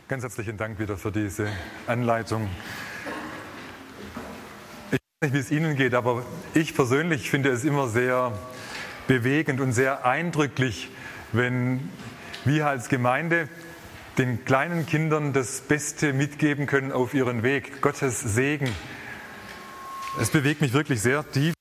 Ganz herzlichen Dank wieder für diese Anleitung. Ich weiß nicht, wie es Ihnen geht, aber ich persönlich finde es immer sehr bewegend und sehr eindrücklich, wenn wir als Gemeinde den kleinen Kindern das Beste mitgeben können auf ihren Weg, Gottes Segen. Es bewegt mich wirklich sehr tief,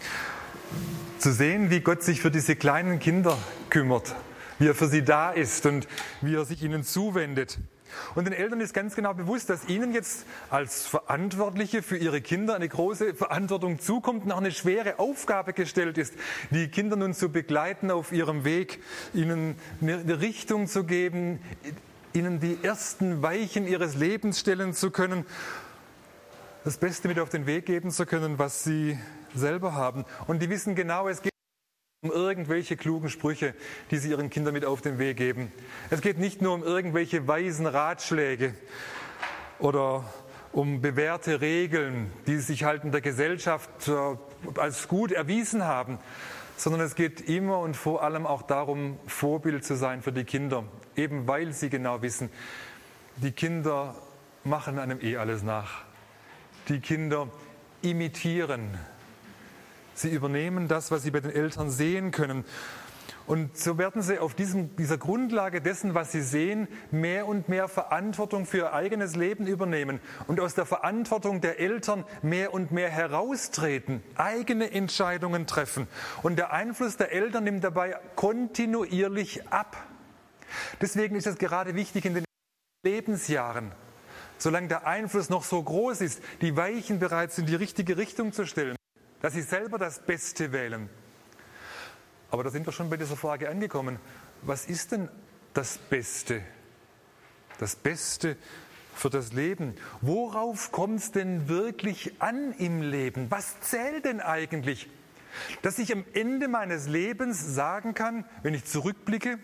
zu sehen, wie Gott sich für diese kleinen Kinder kümmert, wie er für sie da ist und wie er sich ihnen zuwendet. Und den Eltern ist ganz genau bewusst, dass ihnen jetzt als Verantwortliche für ihre Kinder eine große Verantwortung zukommt und auch eine schwere Aufgabe gestellt ist, die Kinder nun zu begleiten auf ihrem Weg, ihnen eine Richtung zu geben, ihnen die ersten Weichen ihres Lebens stellen zu können, das Beste mit auf den Weg geben zu können, was sie selber haben. Und die wissen genau, es geht um irgendwelche klugen Sprüche, die sie ihren Kindern mit auf den Weg geben. Es geht nicht nur um irgendwelche weisen Ratschläge oder um bewährte Regeln, die sich halt in der Gesellschaft als gut erwiesen haben, sondern es geht immer und vor allem auch darum, Vorbild zu sein für die Kinder, eben weil sie genau wissen, die Kinder machen einem alles nach. Die Kinder imitieren. Sie übernehmen das, was sie bei den Eltern sehen können. Und so werden sie auf dieser Grundlage dessen, was sie sehen, mehr und mehr Verantwortung für ihr eigenes Leben übernehmen und aus der Verantwortung der Eltern mehr und mehr heraustreten, eigene Entscheidungen treffen. Und der Einfluss der Eltern nimmt dabei kontinuierlich ab. Deswegen ist es gerade wichtig in den Lebensjahren, solange der Einfluss noch so groß ist, die Weichen bereits in die richtige Richtung zu stellen, dass sie selber das Beste wählen. Aber da sind wir schon bei dieser Frage angekommen. Was ist denn das Beste? Das Beste für das Leben. Worauf kommt es denn wirklich an im Leben? Was zählt denn eigentlich? Dass ich am Ende meines Lebens sagen kann, wenn ich zurückblicke,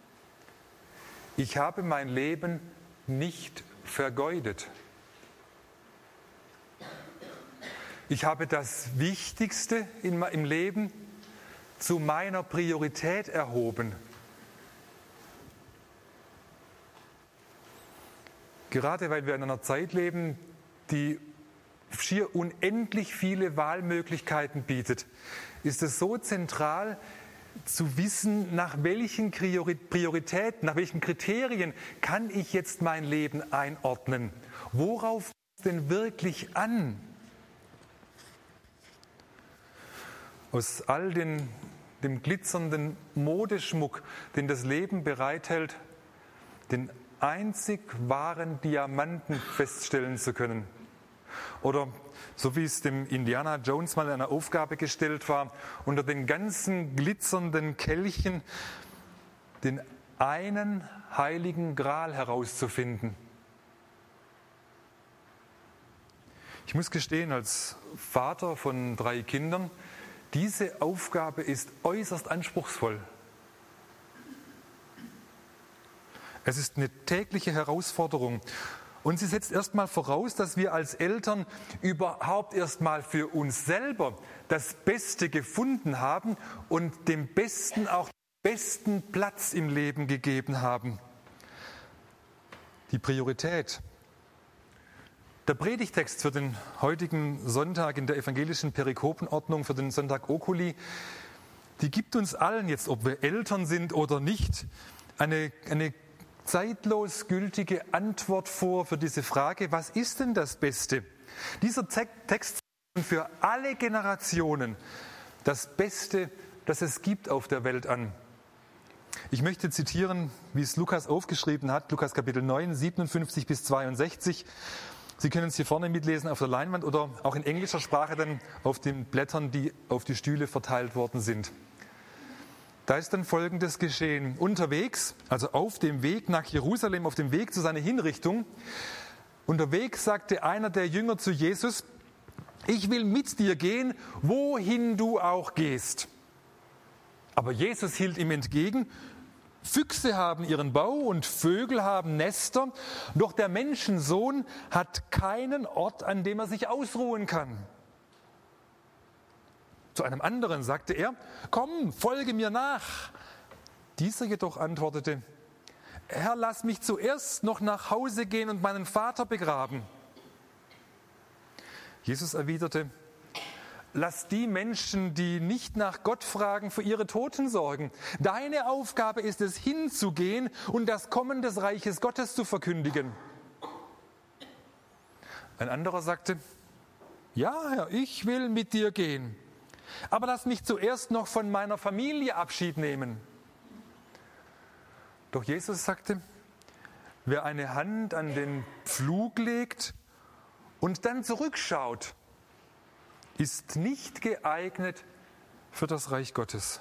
ich habe mein Leben nicht vergeudet. Ich habe das Wichtigste im Leben zu meiner Priorität erhoben. Gerade weil wir in einer Zeit leben, die schier unendlich viele Wahlmöglichkeiten bietet, ist es so zentral zu wissen, nach welchen Prioritäten, nach welchen Kriterien kann ich jetzt mein Leben einordnen. Worauf kommt es denn wirklich an? Aus all dem glitzernden Modeschmuck, den das Leben bereithält, den einzig wahren Diamanten feststellen zu können. Oder so wie es dem Indiana Jones mal eine Aufgabe gestellt war, unter den ganzen glitzernden Kelchen den einen heiligen Gral herauszufinden. Ich muss gestehen, als Vater von 3 Kindern, diese Aufgabe ist äußerst anspruchsvoll. Es ist eine tägliche Herausforderung. Und sie setzt erstmal voraus, dass wir als Eltern überhaupt erstmal für uns selber das Beste gefunden haben und dem Besten auch den besten Platz im Leben gegeben haben. Die Priorität. Der Predigtext für den heutigen Sonntag in der evangelischen Perikopenordnung für den Sonntag Oculi, die gibt uns allen jetzt, ob wir Eltern sind oder nicht, eine zeitlos gültige Antwort vor für diese Frage, was ist denn das Beste? Dieser Text zeigt für alle Generationen das Beste, das es gibt auf der Welt an. Ich möchte zitieren, wie es Lukas aufgeschrieben hat, Lukas Kapitel 9, 57 bis 62. Sie können es hier vorne mitlesen auf der Leinwand oder auch in englischer Sprache dann auf den Blättern, die auf die Stühle verteilt worden sind. Da ist dann Folgendes geschehen. Unterwegs, also auf dem Weg nach Jerusalem, auf dem Weg zu seiner Hinrichtung, unterwegs sagte einer der Jünger zu Jesus, ich will mit dir gehen, wohin du auch gehst. Aber Jesus hielt ihm entgegen, Füchse haben ihren Bau und Vögel haben Nester, doch der Menschensohn hat keinen Ort, an dem er sich ausruhen kann. Zu einem anderen sagte er, komm, folge mir nach. Dieser jedoch antwortete, Herr, lass mich zuerst noch nach Hause gehen und meinen Vater begraben. Jesus erwiderte, lass die Menschen, die nicht nach Gott fragen, für ihre Toten sorgen. Deine Aufgabe ist es, hinzugehen und das Kommen des Reiches Gottes zu verkündigen. Ein anderer sagte, ja, Herr, ich will mit dir gehen, aber lass mich zuerst noch von meiner Familie Abschied nehmen. Doch Jesus sagte, wer eine Hand an den Pflug legt und dann zurückschaut, ist nicht geeignet für das Reich Gottes.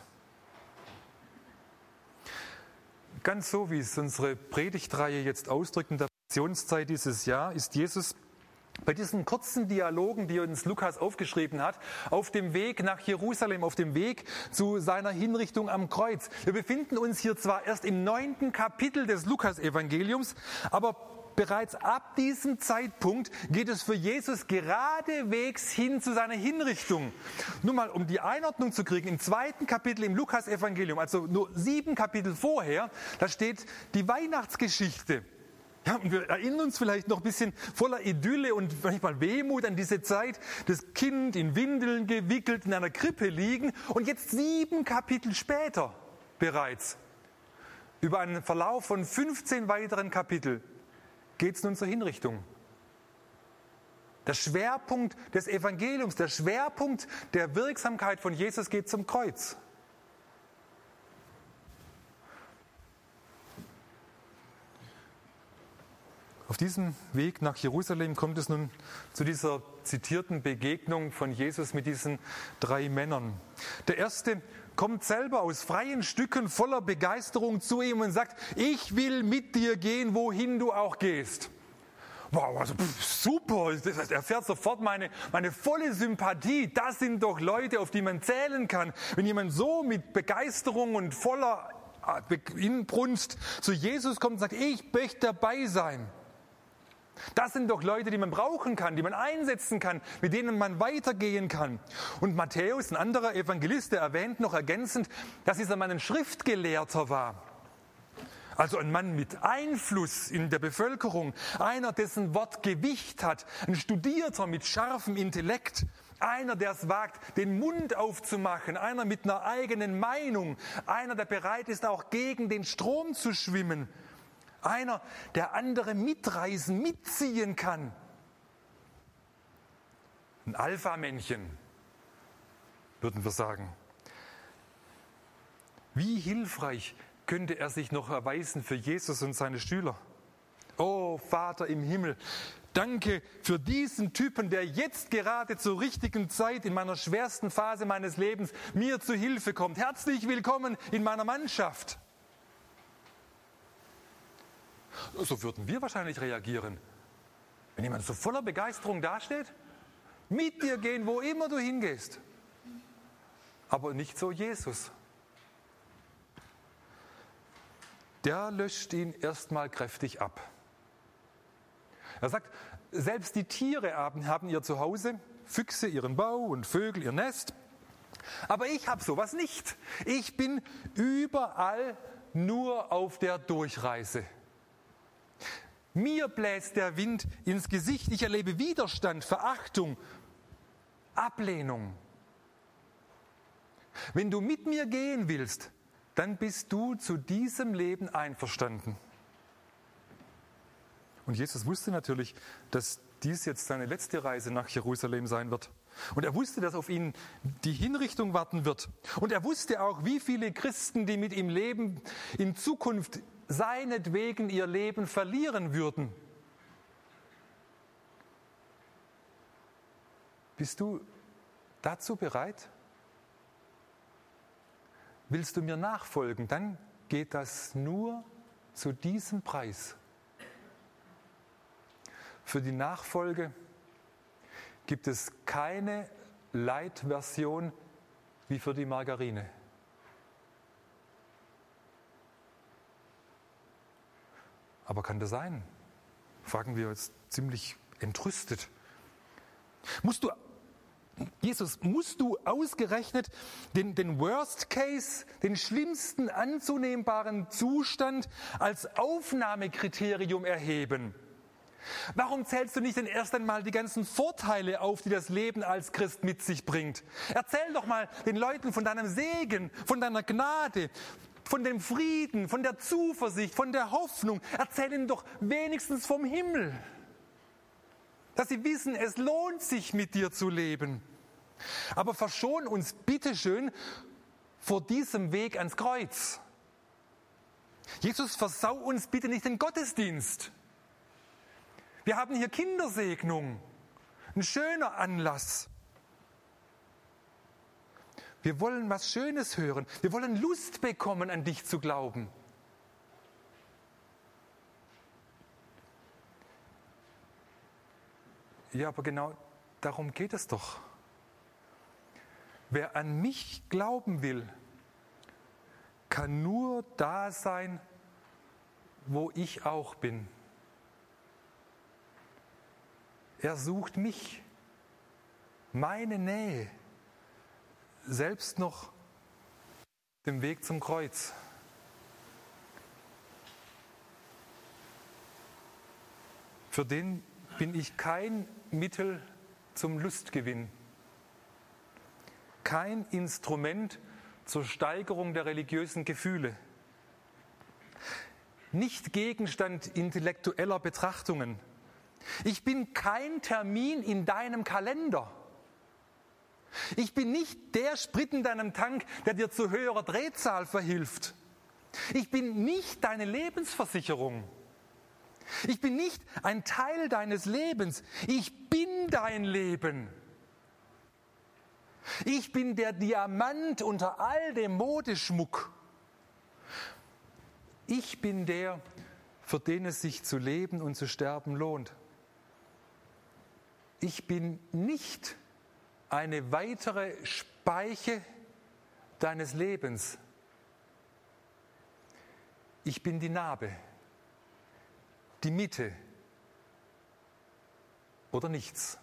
Ganz so, wie es unsere Predigtreihe jetzt ausdrückt in der Passionszeit dieses Jahr, ist Jesus bei diesen kurzen Dialogen, die uns Lukas aufgeschrieben hat, auf dem Weg nach Jerusalem, auf dem Weg zu seiner Hinrichtung am Kreuz. Wir befinden uns hier zwar erst im 9. Kapitel des Lukas-Evangeliums, aber bereits ab diesem Zeitpunkt geht es für Jesus geradewegs hin zu seiner Hinrichtung. Nur mal, um die Einordnung zu kriegen, im 2. Kapitel im Lukas-Evangelium, also nur 7 Kapitel vorher, da steht die Weihnachtsgeschichte. Ja, und wir erinnern uns vielleicht noch ein bisschen voller Idylle und manchmal Wehmut an diese Zeit, das Kind in Windeln gewickelt in einer Krippe liegen und jetzt 7 Kapitel später bereits, über einen Verlauf von 15 weiteren Kapiteln, geht es nun zur Hinrichtung. Der Schwerpunkt des Evangeliums, der Schwerpunkt der Wirksamkeit von Jesus geht zum Kreuz. Auf diesem Weg nach Jerusalem kommt es nun zu dieser zitierten Begegnung von Jesus mit diesen 3 Männern. Der erste kommt selber aus freien Stücken voller Begeisterung zu ihm und sagt, ich will mit dir gehen, wohin du auch gehst. Wow, also super, er erfährt sofort meine volle Sympathie. Das sind doch Leute, auf die man zählen kann. Wenn jemand so mit Begeisterung und voller Inbrunst zu Jesus kommt und sagt, ich möchte dabei sein. Das sind doch Leute, die man brauchen kann, die man einsetzen kann, mit denen man weitergehen kann. Und Matthäus, ein anderer Evangelist, der erwähnt noch ergänzend, dass dieser Mann ein Schriftgelehrter war. Also ein Mann mit Einfluss in der Bevölkerung, einer, dessen Wort Gewicht hat, ein Studierter mit scharfem Intellekt, einer, der es wagt, den Mund aufzumachen, einer mit einer eigenen Meinung, einer, der bereit ist, auch gegen den Strom zu schwimmen. Einer, der andere mitreißen, mitziehen kann. Ein Alpha-Männchen, würden wir sagen. Wie hilfreich könnte er sich noch erweisen für Jesus und seine Schüler? Oh, Vater im Himmel, danke für diesen Typen, der jetzt gerade zur richtigen Zeit in meiner schwersten Phase meines Lebens mir zu Hilfe kommt. Herzlich willkommen in meiner Mannschaft. So würden wir wahrscheinlich reagieren, wenn jemand so voller Begeisterung dasteht, mit dir gehen, wo immer du hingehst. Aber nicht so Jesus. Der löscht ihn erstmal kräftig ab. Er sagt, selbst die Tiere haben ihr Zuhause, Füchse ihren Bau und Vögel ihr Nest. Aber ich habe sowas nicht. Ich bin überall nur auf der Durchreise. Mir bläst der Wind ins Gesicht. Ich erlebe Widerstand, Verachtung, Ablehnung. Wenn du mit mir gehen willst, dann bist du zu diesem Leben einverstanden. Und Jesus wusste natürlich, dass dies jetzt seine letzte Reise nach Jerusalem sein wird. Und er wusste, dass auf ihn die Hinrichtung warten wird. Und er wusste auch, wie viele Christen, die mit ihm leben, in Zukunft seinetwegen ihr Leben verlieren würden. Bist du dazu bereit? Willst du mir nachfolgen? Dann geht das nur zu diesem Preis. Für die Nachfolge gibt es keine Light-Version wie für die Margarine. Aber kann das sein? Fragen wir jetzt ziemlich entrüstet. Musst du Jesus, musst du ausgerechnet den Worst Case, den schlimmsten anzunehmbaren Zustand als Aufnahmekriterium erheben? Warum zählst du nicht denn erst einmal die ganzen Vorteile auf, die das Leben als Christ mit sich bringt? Erzähl doch mal den Leuten von deinem Segen, von deiner Gnade, von dem Frieden, von der Zuversicht, von der Hoffnung. Erzähl ihnen doch wenigstens vom Himmel, dass sie wissen, es lohnt sich, mit dir zu leben. Aber verschon uns bitteschön vor diesem Weg ans Kreuz. Jesus, versau uns bitte nicht den Gottesdienst. Wir haben hier Kindersegnung, ein schöner Anlass. Wir wollen was Schönes hören. Wir wollen Lust bekommen, an dich zu glauben. Ja, aber genau darum geht es doch. Wer an mich glauben will, kann nur da sein, wo ich auch bin. Er sucht mich, meine Nähe, selbst noch den Weg zum Kreuz. Für den bin ich kein Mittel zum Lustgewinn, kein Instrument zur Steigerung der religiösen Gefühle, nicht Gegenstand intellektueller Betrachtungen. Ich bin kein Termin in deinem Kalender. Ich bin nicht der Sprit in deinem Tank, der dir zu höherer Drehzahl verhilft. Ich bin nicht deine Lebensversicherung. Ich bin nicht ein Teil deines Lebens. Ich bin dein Leben. Ich bin der Diamant unter all dem Modeschmuck. Ich bin der, für den es sich zu leben und zu sterben lohnt. Ich bin nicht eine weitere Speiche deines Lebens. Ich bin die Narbe, die Mitte oder nichts.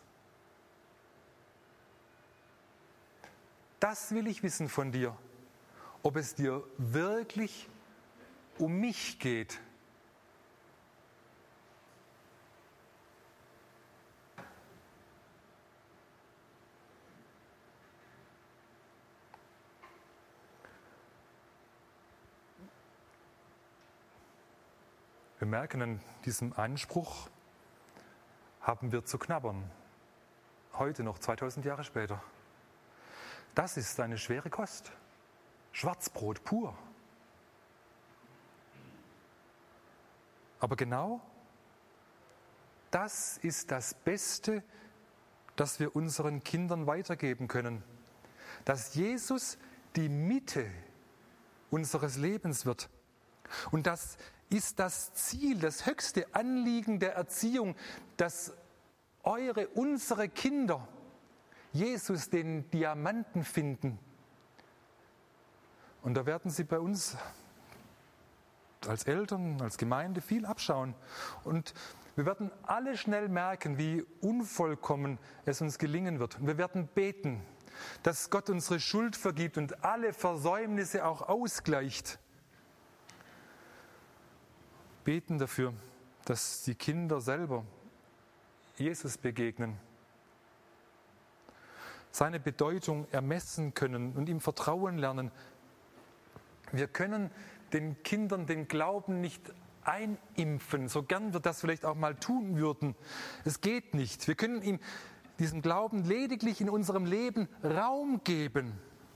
Das will ich wissen von dir, ob es dir wirklich um mich geht. Wir merken, an diesem Anspruch haben wir zu knabbern. Heute noch, 2000 Jahre später. Das ist eine schwere Kost. Schwarzbrot pur. Aber genau das ist das Beste, das wir unseren Kindern weitergeben können. Dass Jesus die Mitte unseres Lebens wird. Und das ist das Ziel, das höchste Anliegen der Erziehung, dass unsere Kinder Jesus den Diamanten finden. Und da werden sie bei uns als Eltern, als Gemeinde viel abschauen. Und wir werden alle schnell merken, wie unvollkommen es uns gelingen wird. Und wir werden beten, dass Gott unsere Schuld vergibt und alle Versäumnisse auch ausgleicht. Beten dafür, dass die Kinder selber Jesus begegnen, seine Bedeutung ermessen können und ihm vertrauen lernen. Wir können den Kindern den Glauben nicht einimpfen, so gern wir das vielleicht auch mal tun würden. Es geht nicht. Wir können ihm diesen Glauben lediglich in unserem Leben Raum geben.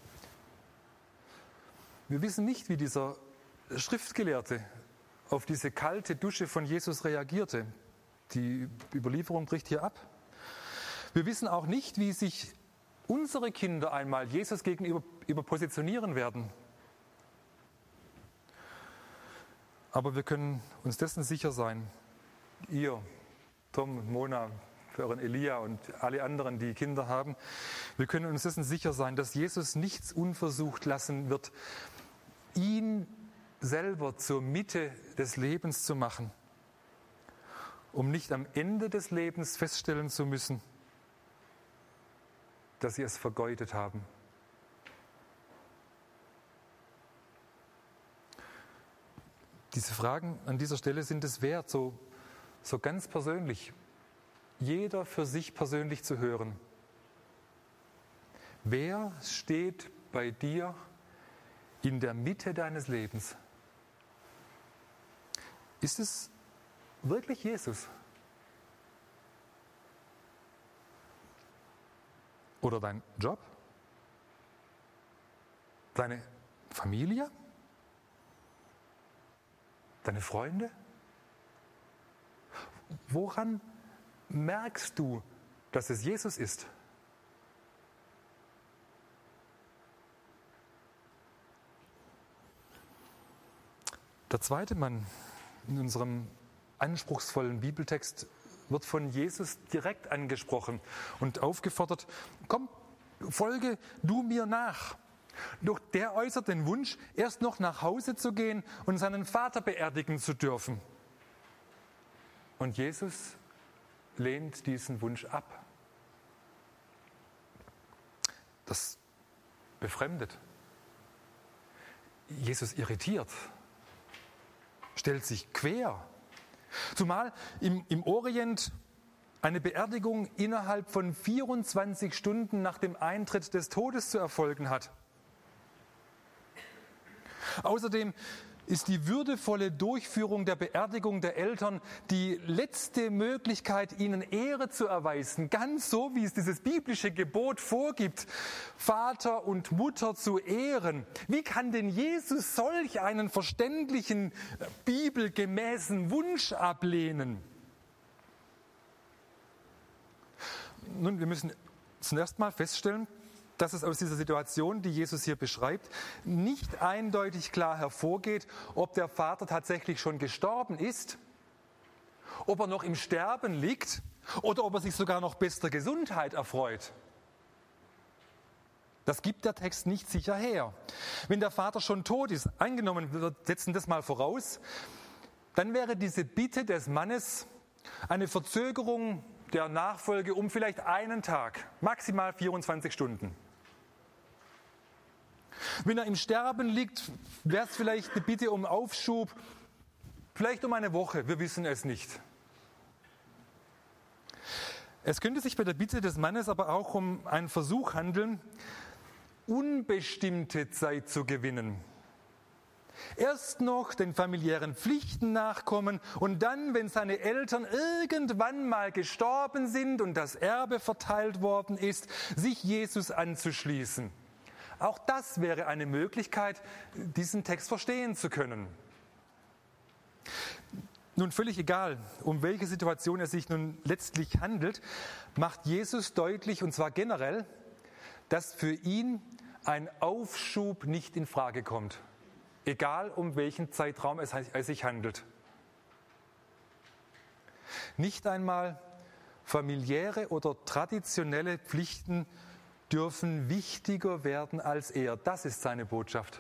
Wir wissen nicht, wie dieser Schriftgelehrte auf diese kalte Dusche von Jesus reagierte. Die Überlieferung bricht hier ab. Wir wissen auch nicht, wie sich unsere Kinder einmal Jesus gegenüber positionieren werden. Aber wir können uns dessen sicher sein, ihr, Tom, Mona, für euren Elia und alle anderen, die Kinder haben, wir können uns dessen sicher sein, dass Jesus nichts unversucht lassen wird, ihn selber zur Mitte des Lebens zu machen, um nicht am Ende des Lebens feststellen zu müssen, dass sie es vergeudet haben. Diese Fragen an dieser Stelle sind es wert, so ganz persönlich, jeder für sich persönlich zu hören. Wer steht bei dir in der Mitte deines Lebens? Ist es wirklich Jesus? Oder dein Job? Deine Familie? Deine Freunde? Woran merkst du, dass es Jesus ist? Der zweite Mann in unserem anspruchsvollen Bibeltext wird von Jesus direkt angesprochen und aufgefordert: Komm, folge du mir nach. Doch der äußert den Wunsch, erst noch nach Hause zu gehen und seinen Vater beerdigen zu dürfen. Und Jesus lehnt diesen Wunsch ab. Das befremdet. Jesus irritiert, stellt sich quer. Zumal im Orient eine Beerdigung innerhalb von 24 Stunden nach dem Eintritt des Todes zu erfolgen hat. Außerdem ist die würdevolle Durchführung der Beerdigung der Eltern die letzte Möglichkeit, ihnen Ehre zu erweisen, ganz so, wie es dieses biblische Gebot vorgibt, Vater und Mutter zu ehren. Wie kann denn Jesus solch einen verständlichen, bibelgemäßen Wunsch ablehnen? Nun, wir müssen zuerst mal feststellen, dass es aus dieser Situation, die Jesus hier beschreibt, nicht eindeutig klar hervorgeht, ob der Vater tatsächlich schon gestorben ist, ob er noch im Sterben liegt oder ob er sich sogar noch bester Gesundheit erfreut. Das gibt der Text nicht sicher her. Wenn der Vater schon tot ist, angenommen, wir setzen das mal voraus, dann wäre diese Bitte des Mannes eine Verzögerung der Nachfolge um vielleicht einen Tag, maximal 24 Stunden. Wenn er im Sterben liegt, wäre es vielleicht eine Bitte um Aufschub, vielleicht um eine Woche, wir wissen es nicht. Es könnte sich bei der Bitte des Mannes aber auch um einen Versuch handeln, unbestimmte Zeit zu gewinnen. Erst noch den familiären Pflichten nachkommen und dann, wenn seine Eltern irgendwann mal gestorben sind und das Erbe verteilt worden ist, sich Jesus anzuschließen. Auch das wäre eine Möglichkeit, diesen Text verstehen zu können. Nun, völlig egal, um welche Situation es sich nun letztlich handelt, macht Jesus deutlich, und zwar generell, dass für ihn ein Aufschub nicht in Frage kommt. Egal, um welchen Zeitraum es sich handelt. Nicht einmal familiäre oder traditionelle Pflichten dürfen wichtiger werden als er. Das ist seine Botschaft.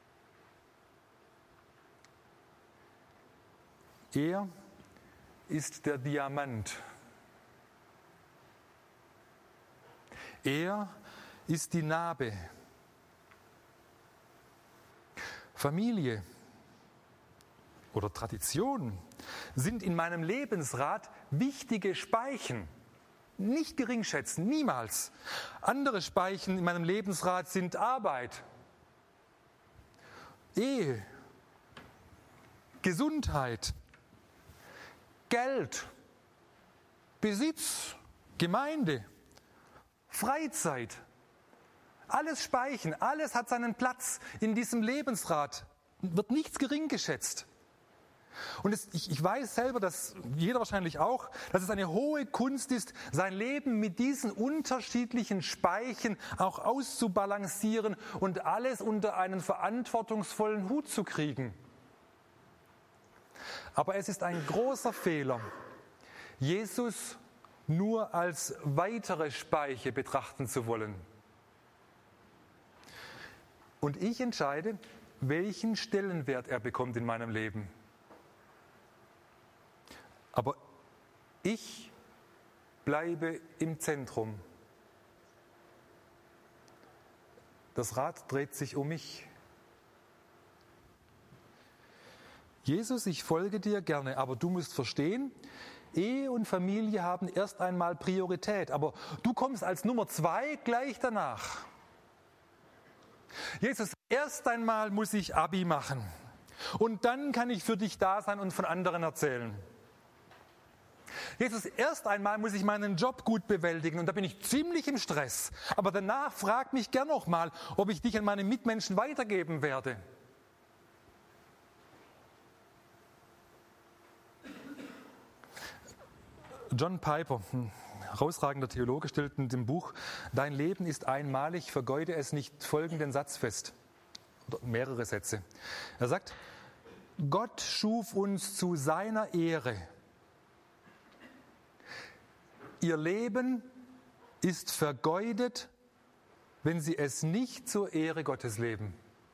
Er ist der Diamant. Er ist die Narbe. Familie oder Tradition sind in meinem Lebensrat wichtige Speichen. Nicht geringschätzen, niemals. Andere Speichen in meinem Lebensrat sind Arbeit, Ehe, Gesundheit, Geld, Besitz, Gemeinde, Freizeit. Alles Speichen, alles hat seinen Platz in diesem Lebensrat, wird nichts gering geschätzt. Und ich weiß selber, dass jeder wahrscheinlich auch, dass es eine hohe Kunst ist, sein Leben mit diesen unterschiedlichen Speichen auch auszubalancieren und alles unter einen verantwortungsvollen Hut zu kriegen. Aber es ist ein großer Fehler, Jesus nur als weitere Speiche betrachten zu wollen. Und ich entscheide, welchen Stellenwert er bekommt in meinem Leben. Aber ich bleibe im Zentrum. Das Rad dreht sich um mich. Jesus, ich folge dir gerne, aber du musst verstehen, Ehe und Familie haben erst einmal Priorität, aber du kommst als Nummer 2 gleich danach. Jesus, erst einmal muss ich Abi machen und dann kann ich für dich da sein und von anderen erzählen. Jesus, erst einmal muss ich meinen Job gut bewältigen und da bin ich ziemlich im Stress, aber danach frag mich gern noch mal, ob ich dich an meine Mitmenschen weitergeben werde. John Piper, ein herausragender Theologe, stellt in dem Buch Dein Leben ist einmalig, vergeude es nicht folgenden Satz fest. Oder mehrere Sätze. Er sagt, Gott schuf uns zu seiner Ehre. Ihr Leben ist vergeudet, wenn sie es nicht zur Ehre Gottes leben.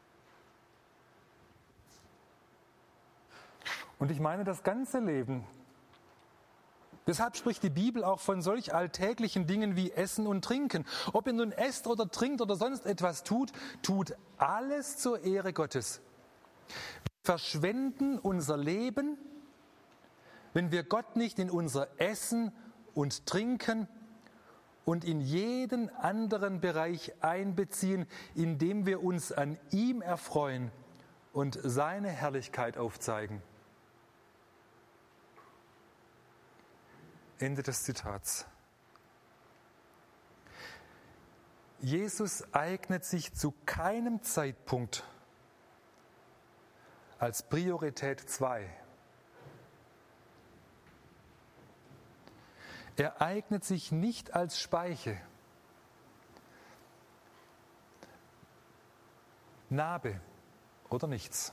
Und ich meine das ganze Leben. Deshalb spricht die Bibel auch von solch alltäglichen Dingen wie Essen und Trinken. Ob ihr nun esst oder trinkt oder sonst etwas tut, tut alles zur Ehre Gottes. Wir verschwenden unser Leben, wenn wir Gott nicht in unser Essen und Trinken und in jeden anderen Bereich einbeziehen, indem wir uns an ihm erfreuen und seine Herrlichkeit aufzeigen. Ende des Zitats. Jesus eignet sich zu keinem Zeitpunkt als Priorität 2. Er eignet sich nicht als Speiche. Nabe oder nichts.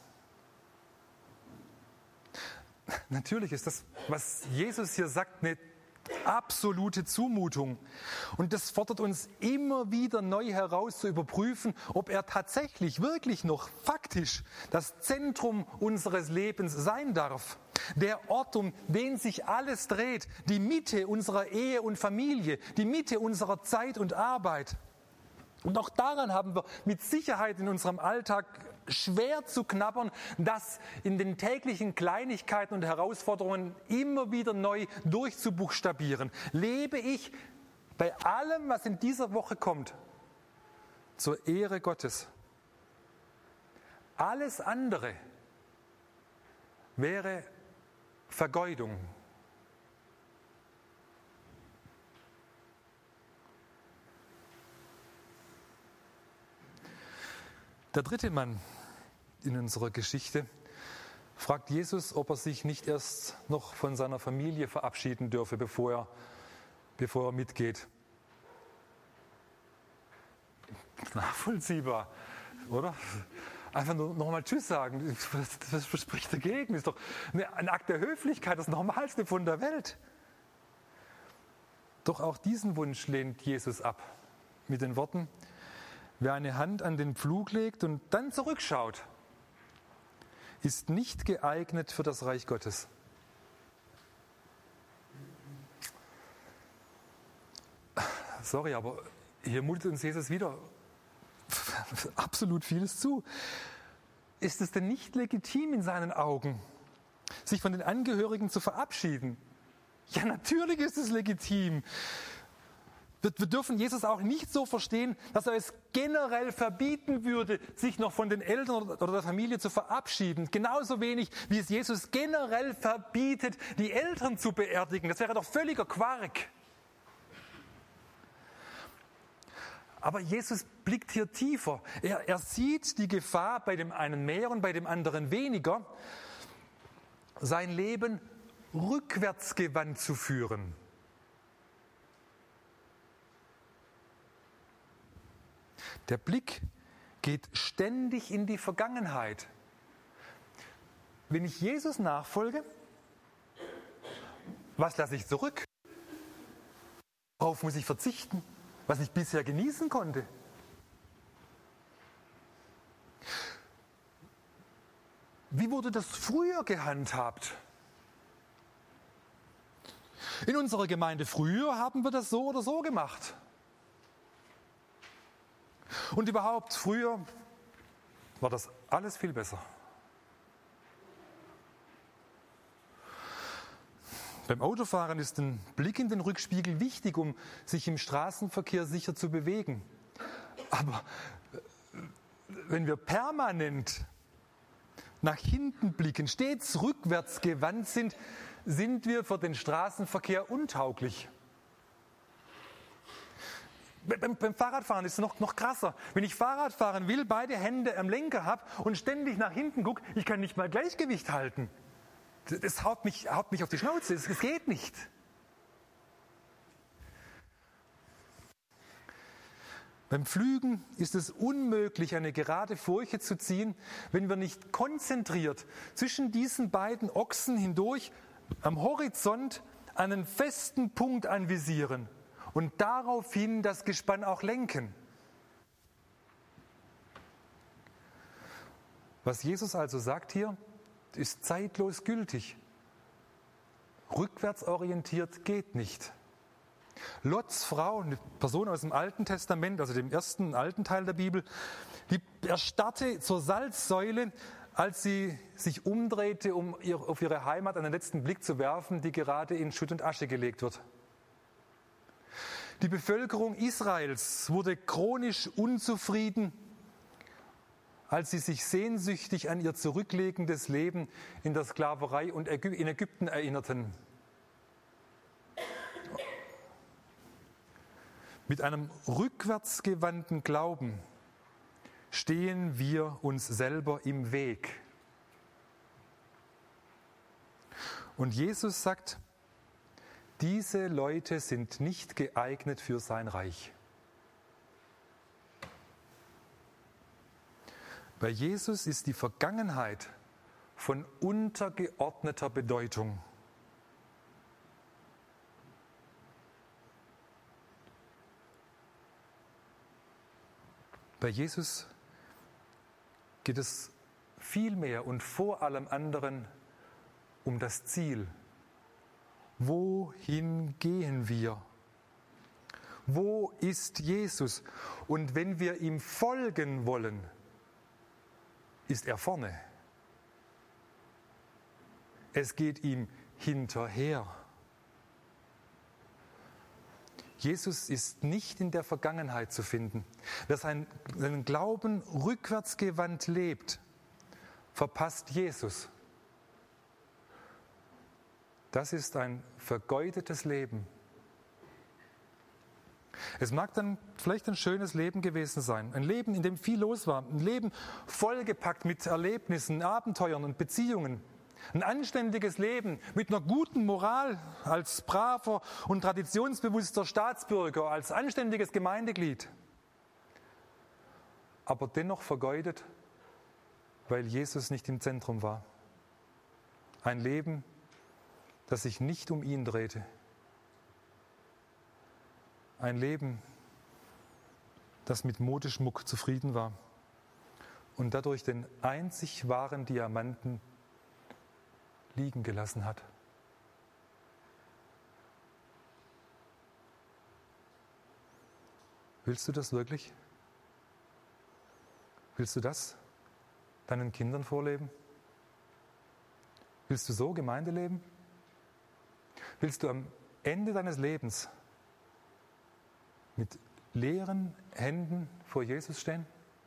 Natürlich ist das, was Jesus hier sagt, eine absolute Zumutung. Und das fordert uns immer wieder neu heraus zu überprüfen, ob er tatsächlich, wirklich noch faktisch das Zentrum unseres Lebens sein darf. Der Ort, um den sich alles dreht, die Mitte unserer Ehe und Familie, die Mitte unserer Zeit und Arbeit. Und auch daran haben wir mit Sicherheit in unserem Alltag schwer zu knabbern, das in den täglichen Kleinigkeiten und Herausforderungen immer wieder neu durchzubuchstabieren. Lebe ich bei allem, was in dieser Woche kommt, zur Ehre Gottes? Alles andere wäre Vergeudung. Der dritte Mann in unserer Geschichte fragt Jesus, ob er sich nicht erst noch von seiner Familie verabschieden dürfe, bevor er mitgeht. Nachvollziehbar, oder? Einfach nur nochmal Tschüss sagen. Was spricht dagegen? Ist doch ein Akt der Höflichkeit, das Normalste von der Welt. Doch auch diesen Wunsch lehnt Jesus ab mit den Worten: Wer eine Hand an den Pflug legt und dann zurückschaut, ist nicht geeignet für das Reich Gottes. Sorry, aber hier mutet uns Jesus wieder absolut vieles zu. Ist es denn nicht legitim in seinen Augen, sich von den Angehörigen zu verabschieden? Ja, natürlich ist es legitim. Wir dürfen Jesus auch nicht so verstehen, dass er es generell verbieten würde, sich noch von den Eltern oder der Familie zu verabschieden. Genauso wenig, wie es Jesus generell verbietet, die Eltern zu beerdigen. Das wäre doch völliger Quark. Aber Jesus blickt hier tiefer. Er sieht die Gefahr bei dem einen mehr und bei dem anderen weniger, sein Leben rückwärtsgewandt zu führen. Der Blick geht ständig in die Vergangenheit. Wenn ich Jesus nachfolge, was lasse ich zurück? Worauf muss ich verzichten, was ich bisher genießen konnte? Wie wurde das früher gehandhabt? In unserer Gemeinde früher haben wir das so oder so gemacht. Und überhaupt, früher war das alles viel besser. Beim Autofahren ist ein Blick in den Rückspiegel wichtig, um sich im Straßenverkehr sicher zu bewegen. Aber wenn wir permanent nach hinten blicken, stets rückwärts gewandt sind, sind wir für den Straßenverkehr untauglich. Beim Fahrradfahren ist es noch krasser. Wenn ich Fahrrad fahren will, beide Hände am Lenker habe und ständig nach hinten gucke, ich kann nicht mal Gleichgewicht halten. Das haut mich auf die Schnauze, es geht nicht. Beim Pflügen ist es unmöglich, eine gerade Furche zu ziehen, wenn wir nicht konzentriert zwischen diesen beiden Ochsen hindurch am Horizont einen festen Punkt anvisieren und daraufhin das Gespann auch lenken. Was Jesus also sagt hier, ist zeitlos gültig. Rückwärtsorientiert geht nicht. Lots Frau, eine Person aus dem Alten Testament, also dem ersten alten Teil der Bibel, die erstarrte zur Salzsäule, als sie sich umdrehte, um auf ihre Heimat einen letzten Blick zu werfen, die gerade in Schutt und Asche gelegt wird. Die Bevölkerung Israels wurde chronisch unzufrieden, als sie sich sehnsüchtig an ihr zurücklegendes Leben in der Sklaverei und in Ägypten erinnerten. Mit einem rückwärtsgewandten Glauben stehen wir uns selber im Weg. Und Jesus sagt, diese Leute sind nicht geeignet für sein Reich. Bei Jesus ist die Vergangenheit von untergeordneter Bedeutung. Bei Jesus geht es vielmehr und vor allem anderen um das Ziel. Wohin gehen wir? Wo ist Jesus? Und wenn wir ihm folgen wollen, ist er vorne. Es geht ihm hinterher. Jesus ist nicht in der Vergangenheit zu finden. Wer seinen Glauben rückwärtsgewandt lebt, verpasst Jesus. Das ist ein vergeudetes Leben. Es mag dann vielleicht ein schönes Leben gewesen sein, ein Leben, in dem viel los war, ein Leben vollgepackt mit Erlebnissen, Abenteuern und Beziehungen. Ein anständiges Leben mit einer guten Moral als braver und traditionsbewusster Staatsbürger, als anständiges Gemeindeglied. Aber dennoch vergeudet, weil Jesus nicht im Zentrum war. Ein Leben, das sich nicht um ihn drehte. Ein Leben, das mit Modeschmuck zufrieden war und dadurch den einzig wahren Diamanten liegen gelassen hat. Willst du das wirklich? Willst du das deinen Kindern vorleben? Willst du so Gemeinde leben? Willst du am Ende deines Lebens mit leeren Händen vor Jesus stehen?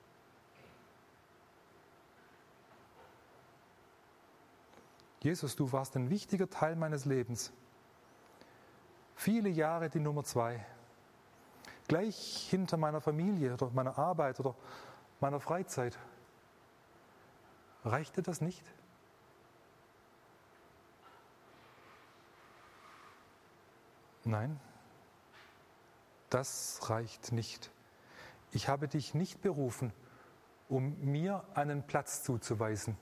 Jesus, du warst ein wichtiger Teil meines Lebens. Viele Jahre die Nummer 2. Gleich hinter meiner Familie oder meiner Arbeit oder meiner Freizeit. Reichte das nicht? Nein, das reicht nicht. Ich habe dich nicht berufen, um mir einen Platz zuzuweisen.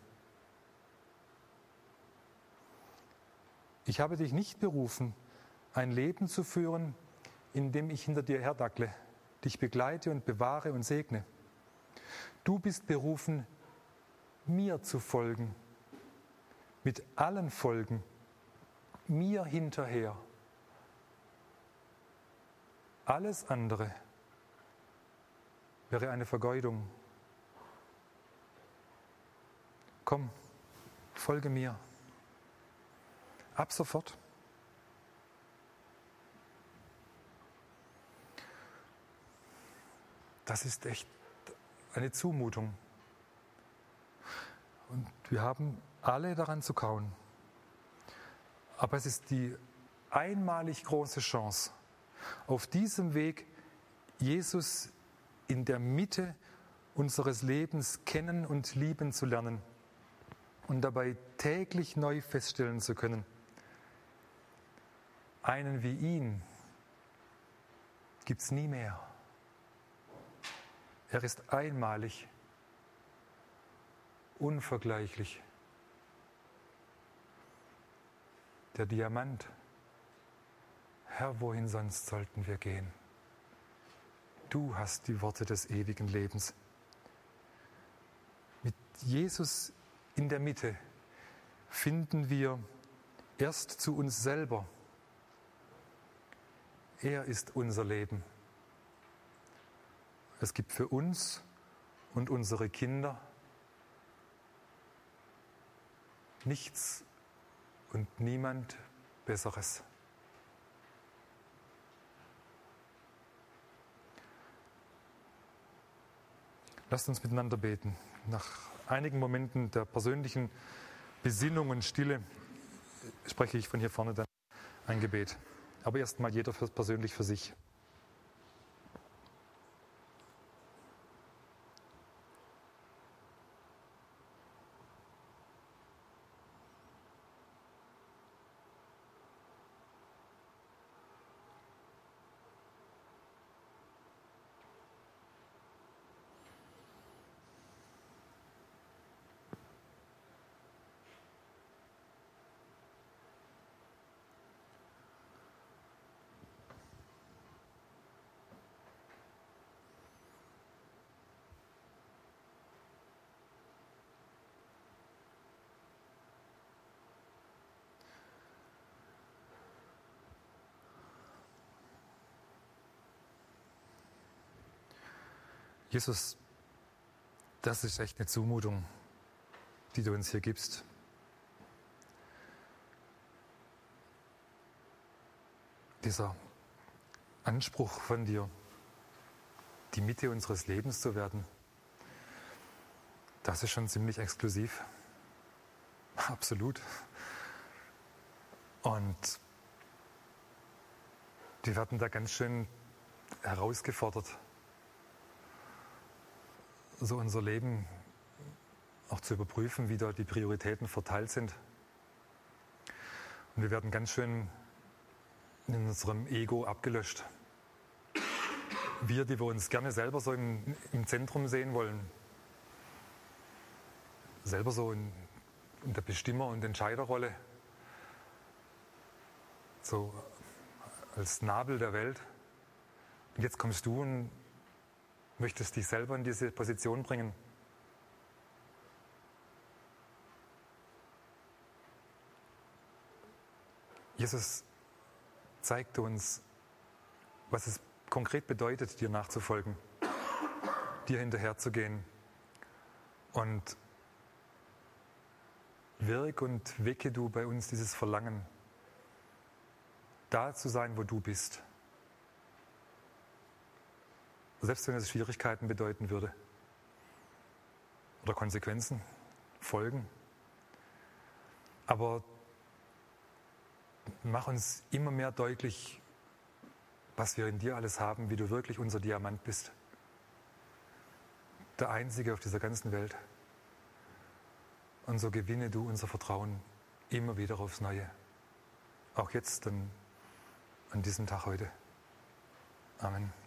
Ich habe dich nicht berufen, ein Leben zu führen, in dem ich hinter dir herdackle, dich begleite und bewahre und segne. Du bist berufen, mir zu folgen, mit allen Folgen, mir hinterher. Alles andere wäre eine Vergeudung. Komm, folge mir. Ab sofort. Das ist echt eine Zumutung. Und wir haben alle daran zu kauen. Aber es ist die einmalig große Chance, auf diesem Weg Jesus in der Mitte unseres Lebens kennen und lieben zu lernen und dabei täglich neu feststellen zu können: Einen wie ihn gibt es nie mehr. Er ist einmalig, unvergleichlich. Der Diamant. Herr, wohin sonst sollten wir gehen? Du hast die Worte des ewigen Lebens. Mit Jesus in der Mitte finden wir erst zu uns selber. Er ist unser Leben. Es gibt für uns und unsere Kinder nichts und niemand Besseres. Lasst uns miteinander beten. Nach einigen Momenten der persönlichen Besinnung und Stille spreche ich von hier vorne dann ein Gebet. Aber erst mal jeder persönlich für sich. Jesus, das ist echt eine Zumutung, die du uns hier gibst. Dieser Anspruch von dir, die Mitte unseres Lebens zu werden, das ist schon ziemlich exklusiv. Absolut. Und wir werden da ganz schön herausgefordert, so unser Leben auch zu überprüfen, wie da die Prioritäten verteilt sind. Und wir werden ganz schön in unserem Ego abgelöscht. Wir, die wir uns gerne selber so im Zentrum sehen wollen, selber so in der Bestimmer- und Entscheiderrolle, so als Nabel der Welt. Und jetzt kommst du und möchtest dich selber in diese Position bringen. Jesus zeigt uns, was es konkret bedeutet, dir nachzufolgen, dir hinterherzugehen. Und wirk und wecke du bei uns dieses Verlangen, da zu sein, wo du bist. Selbst wenn es Schwierigkeiten bedeuten würde oder Konsequenzen, Folgen. Aber mach uns immer mehr deutlich, was wir in dir alles haben, wie du wirklich unser Diamant bist. Der Einzige auf dieser ganzen Welt. Und so gewinne du unser Vertrauen immer wieder aufs Neue. Auch jetzt dann an diesem Tag heute. Amen.